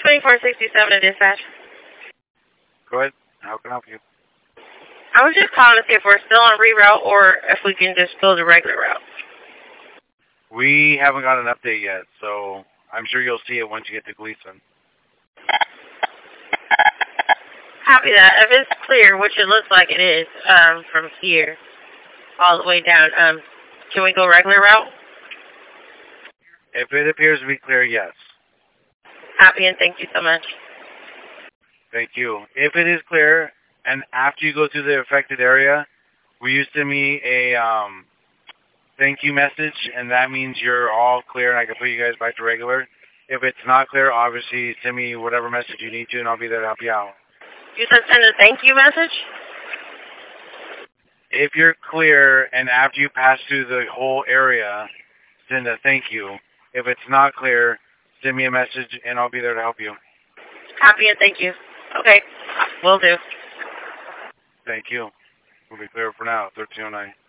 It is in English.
2467 to dispatch. Go ahead. How can I help you? I was just calling to see if we're still on reroute or if we can just go the regular route. We haven't got an update yet, so I'm sure you'll see it once you get to Gleason. Copy that. If it's clear, which it looks like it is, from here all the way down, can we go regular route? If it appears to be clear, yes. Copy, and thank you so much. Thank you. If it is clear, and after you go through the affected area, will you send me a thank you message, and that means you're all clear and I can put you guys back to regular. If it's not clear, obviously send me whatever message you need to, and I'll be there to help you out. You said send a thank you message? If you're clear, and after you pass through the whole area, send a thank you. If it's not clear, send me a message, and I'll be there to help you. Copy and thank you. Okay, will do. Thank you. We'll be clear for now, 1309.